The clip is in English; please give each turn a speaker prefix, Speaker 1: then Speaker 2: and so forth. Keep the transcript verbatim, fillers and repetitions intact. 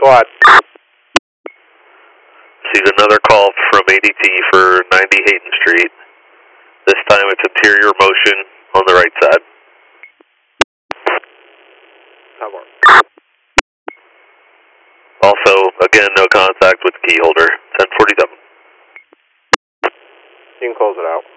Speaker 1: Squad.
Speaker 2: Received another call from A D T for ninety Hayden Street. This time it's interior motion on the right side. Also, again, no contact with key holder. ten forty-seven.
Speaker 1: You can close it out.